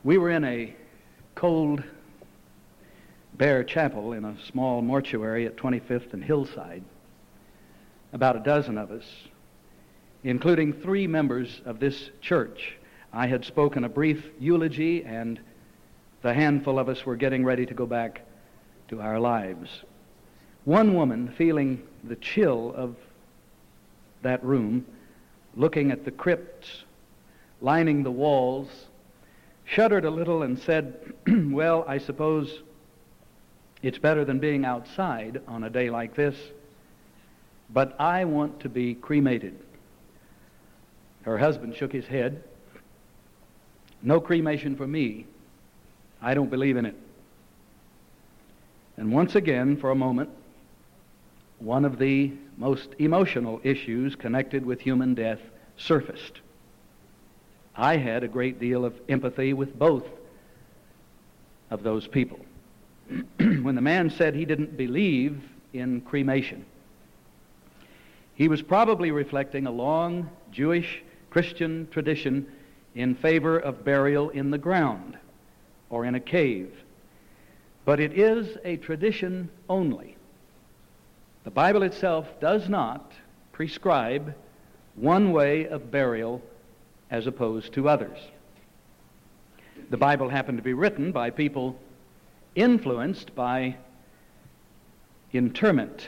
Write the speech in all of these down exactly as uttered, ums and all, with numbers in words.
We were in a cold, bare chapel in a small mortuary at twenty-fifth and Hillside, about a dozen of us, including three members of this church. I had spoken a brief eulogy, and the handful of us were getting ready to go back to our lives. One woman, feeling the chill of that room, looking at the crypts lining the walls, shuddered a little and said, well, I suppose it's better than being outside on a day like this, but I want to be cremated. Her husband shook his head. No cremation for me. I don't believe in it. And once again, for a moment, one of the most emotional issues connected with human death surfaced. I had a great deal of empathy with both of those people. When the man said he didn't believe in cremation, he was probably reflecting a long Jewish Christian tradition in favor of burial in the ground or in a cave. But it is a tradition only. The Bible itself does not prescribe one way of burial as opposed to others. The Bible happened to be written by people influenced by interment.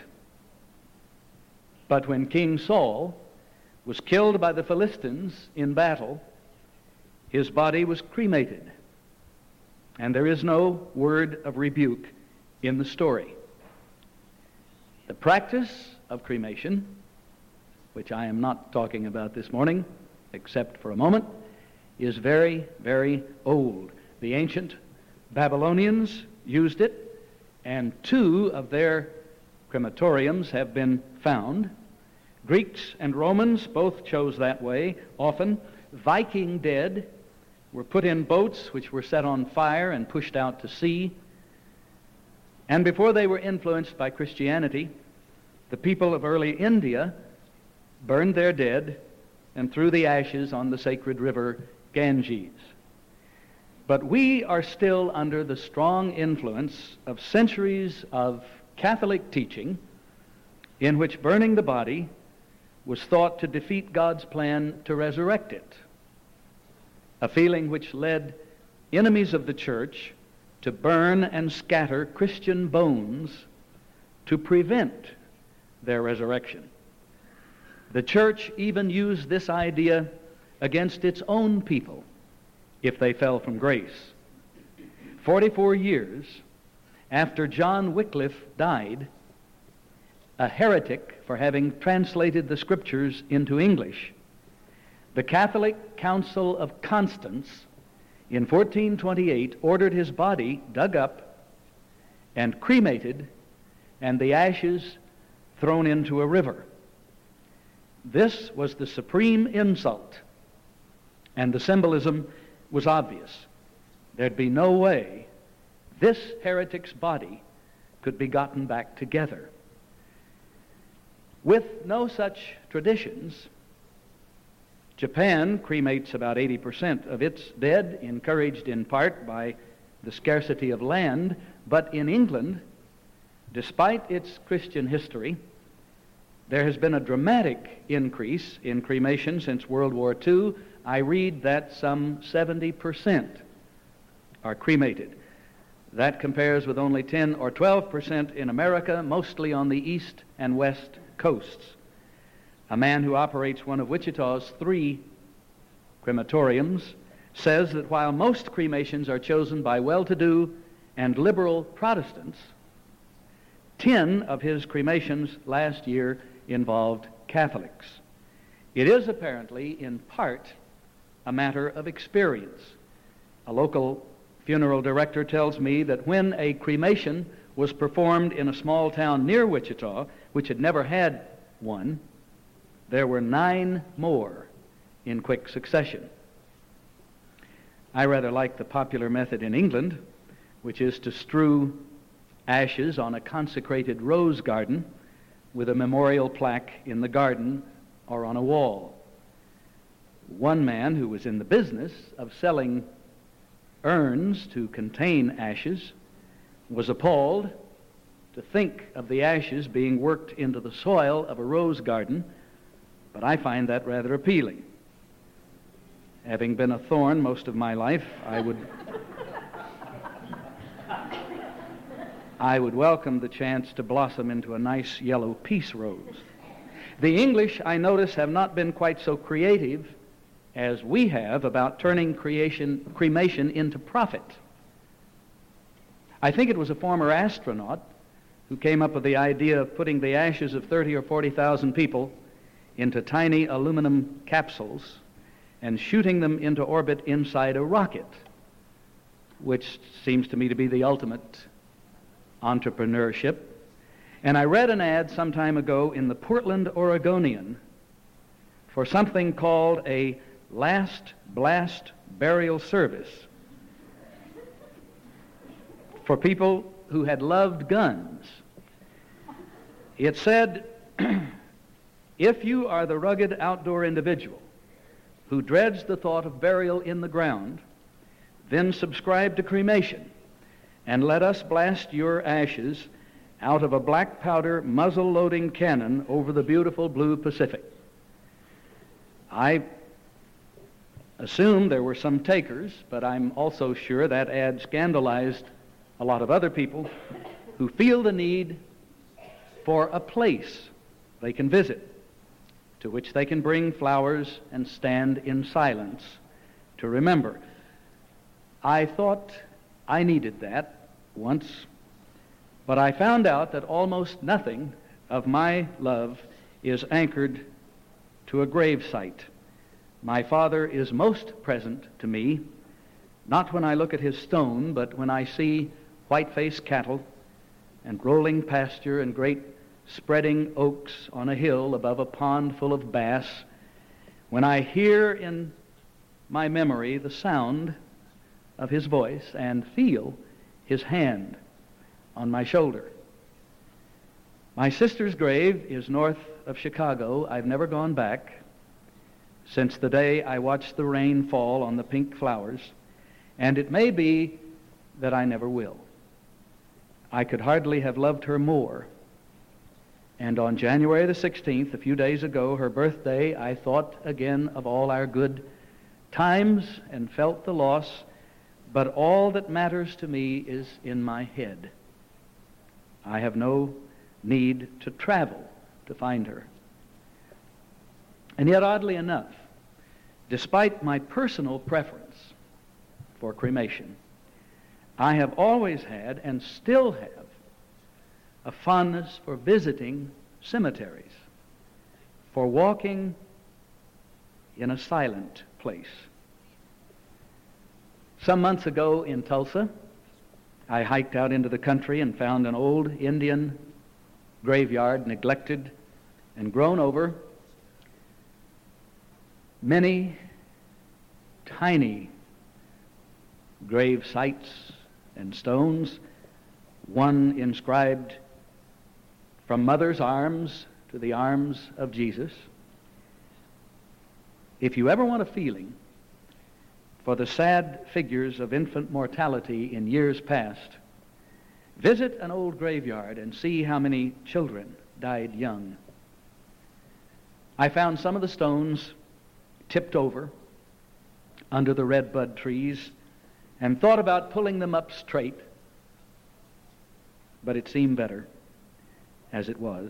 But when King Saul was killed by the Philistines in battle, his body was cremated, and there is no word of rebuke in the story. The practice of cremation, which I am not talking about this morning, except for a moment, is very, very old. The ancient Babylonians used it, and two of their crematoriums have been found. Greeks and Romans both chose that way. Often, Viking dead were put in boats which were set on fire and pushed out to sea. And before they were influenced by Christianity, the people of early India burned their dead and threw the ashes on the sacred river Ganges. But we are still under the strong influence of centuries of Catholic teaching in which burning the body was thought to defeat God's plan to resurrect it, a feeling which led enemies of the church to burn and scatter Christian bones to prevent their resurrection. The church even used this idea against its own people if they fell from grace. Forty-four years after John Wycliffe died, a heretic for having translated the Scriptures into English, the Catholic Council of Constance in fourteen twenty-eight ordered his body dug up and cremated and the ashes thrown into a river. This was the supreme insult, and the symbolism was obvious. There'd be no way this heretic's body could be gotten back together. With no such traditions, Japan cremates about eighty percent of its dead, encouraged in part by the scarcity of land. But in England, despite its Christian history, there has been a dramatic increase in cremation since World War Two. I read that some seventy percent are cremated. That compares with only ten or twelve percent in America, mostly on the east and west coasts. A man who operates one of Wichita's three crematoriums says that while most cremations are chosen by well-to-do and liberal Protestants, ten of his cremations last year involved Catholics. It is apparently, in part, a matter of experience. A local funeral director tells me that when a cremation was performed in a small town near Wichita, which had never had one, there were nine more in quick succession. I rather like the popular method in England, which is to strew ashes on a consecrated rose garden with a memorial plaque in the garden or on a wall. One man who was in the business of selling urns to contain ashes, was appalled to think of the ashes being worked into the soil of a rose garden, but I find that rather appealing. Having been a thorn most of my life, I would I would welcome the chance to blossom into a nice yellow peace rose. The English, I notice, have not been quite so creative as we have about turning creation, cremation into profit. I think it was a former astronaut who came up with the idea of putting the ashes of thirty or forty thousand people into tiny aluminum capsules and shooting them into orbit inside a rocket, which seems to me to be the ultimate entrepreneurship. And I read an ad some time ago in the Portland Oregonian for something called a last blast burial service for people who had loved guns. It said, if you are the rugged outdoor individual who dreads the thought of burial in the ground, then subscribe to cremation and let us blast your ashes out of a black powder muzzle-loading cannon over the beautiful blue Pacific. I assume there were some takers, but I'm also sure that ad scandalized a lot of other people who feel the need for a place they can visit, to which they can bring flowers and stand in silence to remember. I thought I needed that once, but I found out that almost nothing of my love is anchored to a grave site. My father is most present to me, not when I look at his stone, but when I see white-faced cattle and rolling pasture and great spreading oaks on a hill above a pond full of bass, when I hear in my memory the sound of his voice and feel his hand on my shoulder. My sister's grave is north of Chicago. I've never gone back since the day I watched the rain fall on the pink flowers, and it may be that I never will. I could hardly have loved her more. And on January the sixteenth, a few days ago, her birthday, I thought again of all our good times and felt the loss, but all that matters to me is in my head. I have no need to travel to find her. And yet, oddly enough, despite my personal preference for cremation, I have always had and still have a fondness for visiting cemeteries, for walking in a silent place. Some months ago in Tulsa, I hiked out into the country and found an old Indian graveyard, neglected and grown over. Many tiny grave sites and stones, one inscribed, "From mother's arms to the arms of Jesus." If you ever want a feeling for the sad figures of infant mortality in years past, visit an old graveyard and see how many children died young. I found some of the stones tipped over under the redbud trees and thought about pulling them up straight, but it seemed better as it was.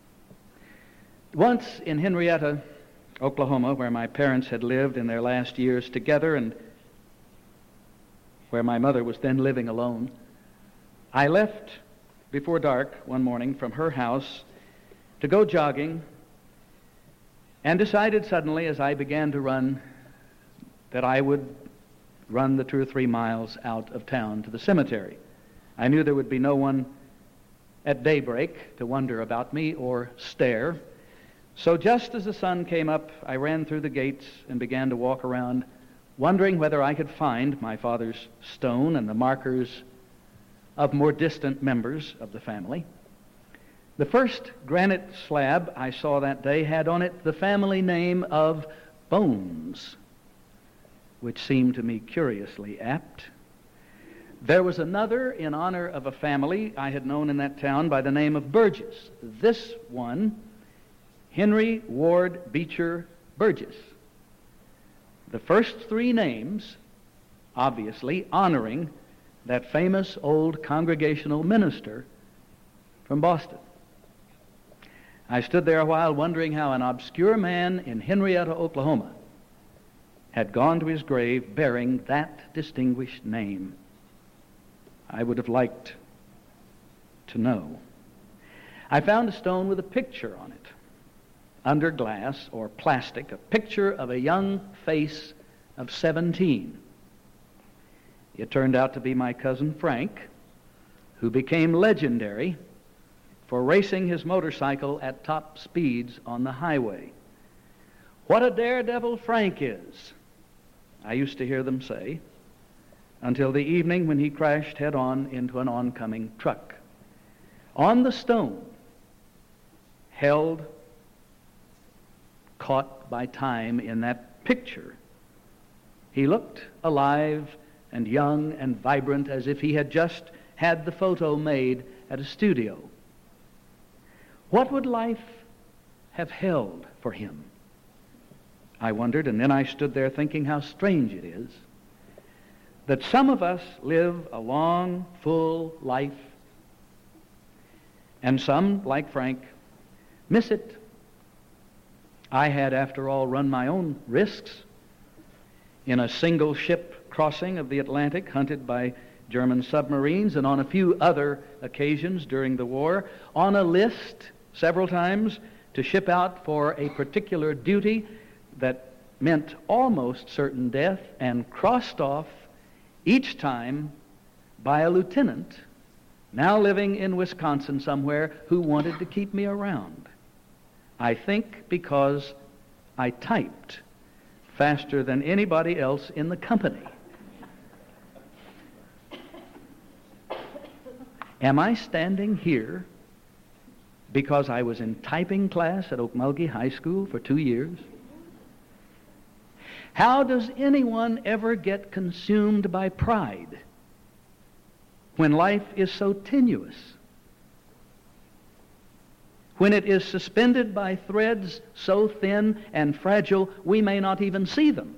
Once in Henrietta, Oklahoma, where my parents had lived in their last years together and where my mother was then living alone, I left before dark one morning from her house to go jogging and decided suddenly as I began to run that I would run the two or three miles out of town to the cemetery. I knew there would be no one at daybreak to wonder about me or stare. So just as the sun came up, I ran through the gates and began to walk around, wondering whether I could find my father's stone and the markers of more distant members of the family. The first granite slab I saw that day had on it the family name of Bones, which seemed to me curiously apt. There was another in honor of a family I had known in that town by the name of Burgess. This one, Henry Ward Beecher Burgess. The first three names, obviously, honoring that famous old congregational minister from Boston. I stood there a while wondering how an obscure man in Henrietta, Oklahoma, had gone to his grave bearing that distinguished name. I would have liked to know. I found a stone with a picture on it, under glass or plastic, a picture of a young face of seventeen. It turned out to be my cousin Frank, who became legendary for racing his motorcycle at top speeds on the highway. What a daredevil Frank is, I used to hear them say, until the evening when he crashed head-on into an oncoming truck. On the stone, held, caught by time in that picture, he looked alive and young and vibrant as if he had just had the photo made at a studio. What would life have held for him? I wondered, and then I stood there thinking how strange it is that some of us live a long, full life, and some, like Frank, miss it. I had, after all, run my own risks in a single ship crossing of the Atlantic, hunted by German submarines, and on a few other occasions during the war, on a list several times to ship out for a particular duty that meant almost certain death, and crossed off each time by a lieutenant now living in Wisconsin somewhere who wanted to keep me around. I think because I typed faster than anybody else in the company. Am I standing here because I was in typing class at Okmulgee High School for two years? How does anyone ever get consumed by pride when life is so tenuous? When it is suspended by threads so thin and fragile we may not even see them?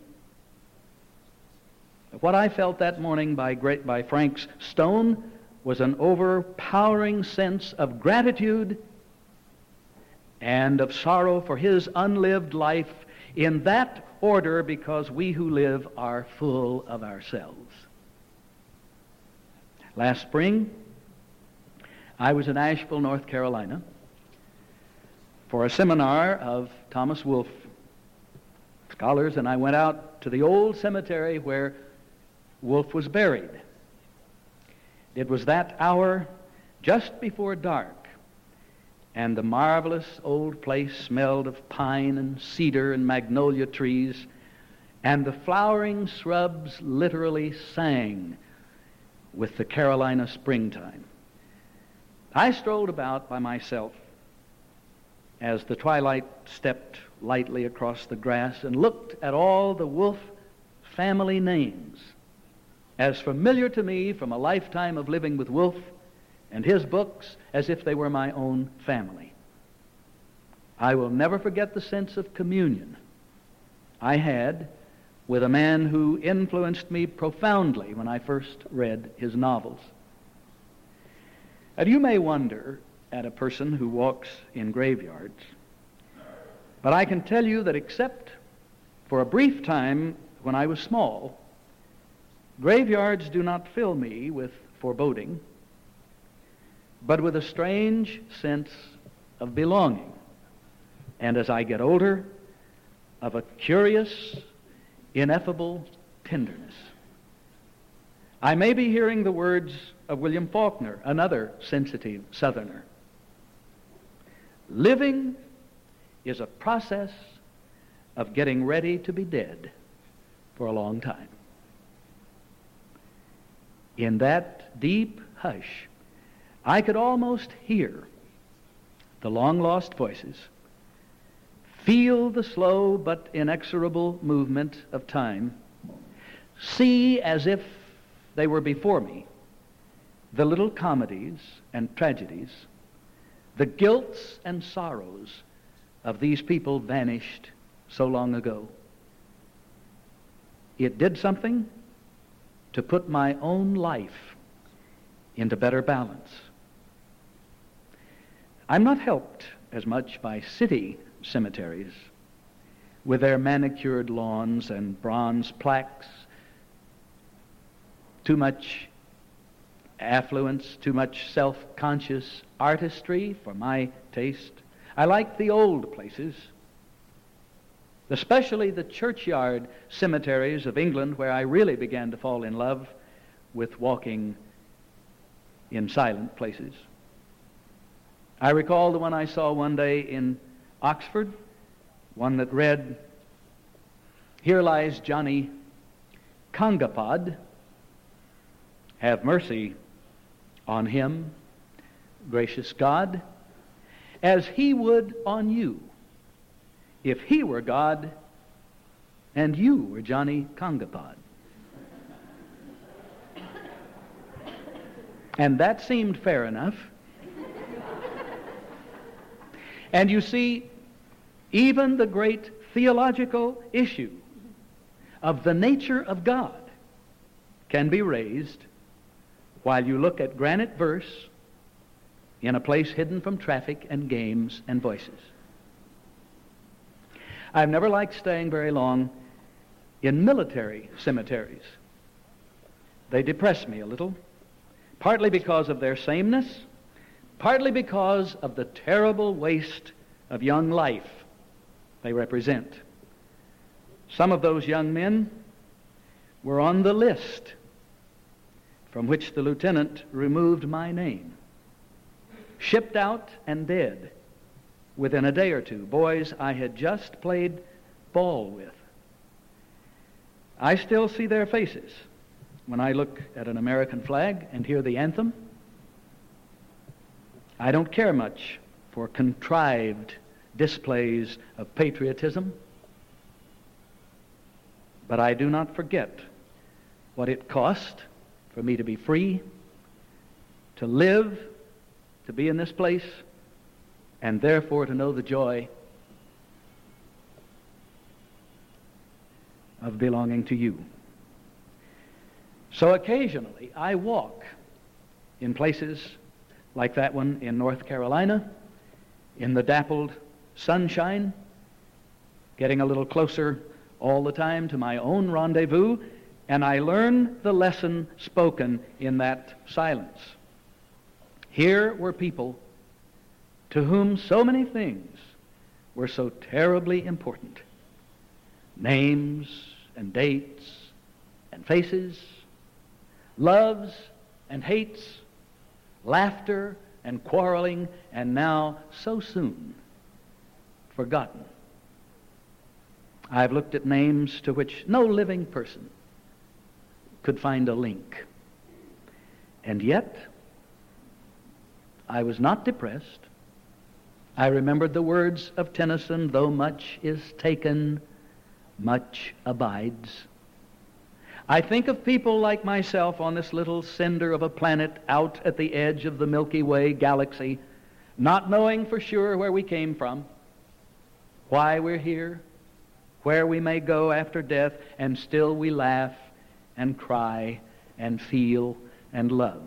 What I felt that morning by, great, by Frank's stone was an overpowering sense of gratitude and of sorrow for his unlived life in that order, because we who live are full of ourselves. Last spring, I was in Asheville, North Carolina, for a seminar of Thomas Wolfe scholars, and I went out to the old cemetery where Wolfe was buried. It was that hour just before dark, and the marvelous old place smelled of pine and cedar and magnolia trees, and the flowering shrubs literally sang with the Carolina springtime. I strolled about by myself as the twilight stepped lightly across the grass and looked at all the Wolfe family names, as familiar to me from a lifetime of living with Wolfe and his books as if they were my own family. I will never forget the sense of communion I had with a man who influenced me profoundly when I first read his novels. And you may wonder at a person who walks in graveyards, but I can tell you that except for a brief time when I was small, graveyards do not fill me with foreboding, but with a strange sense of belonging, and as I get older, of a curious, ineffable tenderness. I may be hearing the words of William Faulkner, another sensitive Southerner. Living is a process of getting ready to be dead for a long time. In that deep hush, I could almost hear the long-lost voices, feel the slow but inexorable movement of time, see as if they were before me, the little comedies and tragedies, the guilts and sorrows of these people vanished so long ago. It did something to put my own life into better balance. I'm not helped as much by city cemeteries with their manicured lawns and bronze plaques, too much affluence, too much self-conscious artistry for my taste. I like the old places, especially the churchyard cemeteries of England, where I really began to fall in love with walking in silent places. I recall the one I saw one day in Oxford, one that read, "Here lies Johnny Kongapod. Have mercy on him, gracious God, as he would on you, if he were God and you were Johnny Kongapod." And that seemed fair enough. And you see, even the great theological issue of the nature of God can be raised while you look at granite verse in a place hidden from traffic and games and voices. I've never liked staying very long in military cemeteries. They depress me a little, partly because of their sameness, partly because of the terrible waste of young life they represent. Some of those young men were on the list from which the lieutenant removed my name. Shipped out and dead within a day or two. Boys I had just played ball with. I still see their faces when I look at an American flag and hear the anthem. I don't care much for contrived displays of patriotism, but I do not forget what it cost for me to be free, to live, to be in this place, and therefore to know the joy of belonging to you. So occasionally I walk in places like that one in North Carolina, in the dappled sunshine, getting a little closer all the time to my own rendezvous, and I learn the lesson spoken in that silence. Here were people to whom so many things were so terribly important. Names and dates and faces, loves and hates, laughter and quarreling, and now so soon forgotten. I've looked at names to which no living person could find a link. And yet, I was not depressed. I remembered the words of Tennyson, "Though much is taken, much abides." I think of people like myself on this little cinder of a planet out at the edge of the Milky Way galaxy, not knowing for sure where we came from, why we're here, where we may go after death, and still we laugh and cry and feel and love.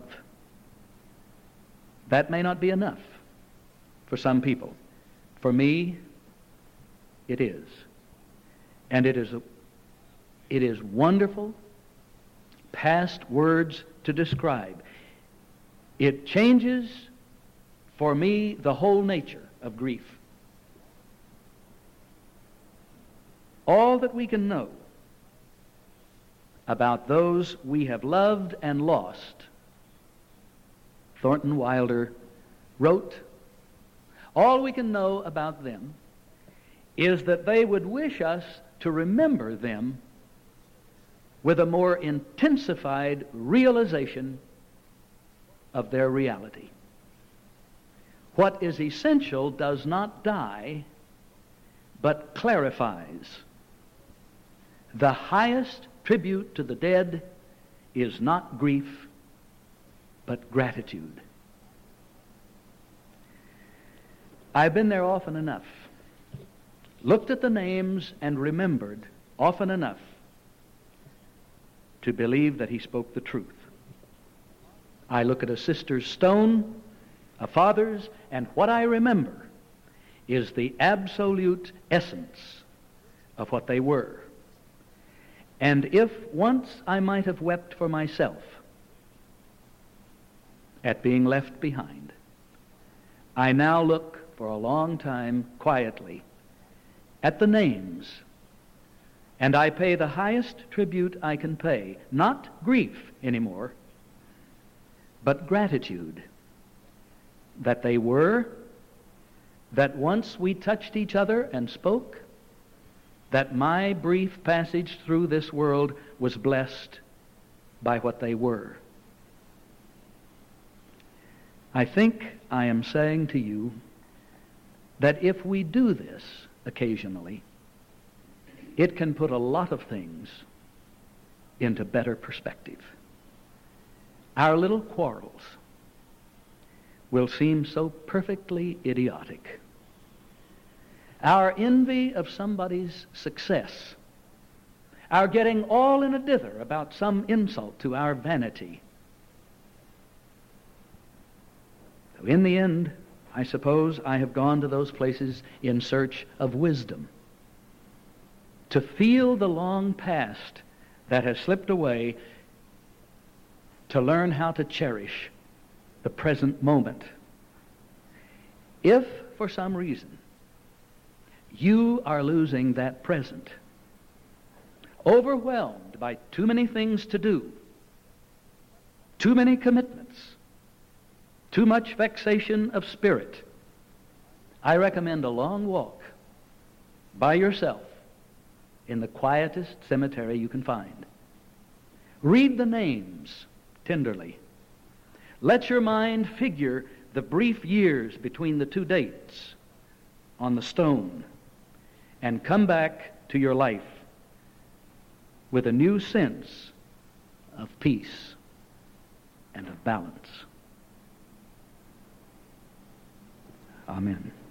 That may not be enough for some people. For me, it is. And it is a, it is wonderful past words to describe. It changes for me the whole nature of grief. All that we can know about those we have loved and lost, Thornton Wilder wrote, all we can know about them is that they would wish us to remember them with a more intensified realization of their reality. What is essential does not die, but clarifies. The highest tribute to the dead is not grief, but gratitude. I've been there often enough, looked at the names and remembered often enough to believe that he spoke the truth. I look at a sister's stone, a father's, and what I remember is the absolute essence of what they were. And if once I might have wept for myself at being left behind, I now look for a long time quietly at the names, and I pay the highest tribute I can pay, not grief anymore, but gratitude that they were, that once we touched each other and spoke, that my brief passage through this world was blessed by what they were. I think I am saying to you that if we do this occasionally, it can put a lot of things into better perspective. Our little quarrels will seem so perfectly idiotic. Our envy of somebody's success, our getting all in a dither about some insult to our vanity. So in the end, I suppose I have gone to those places in search of wisdom, to feel the long past that has slipped away, to learn how to cherish the present moment. If, for some reason, you are losing that present, overwhelmed by too many things to do, too many commitments, too much vexation of spirit, I recommend a long walk by yourself in the quietest cemetery you can find. Read the names tenderly. Let your mind figure the brief years between the two dates on the stone, and come back to your life with a new sense of peace and of balance. Amen.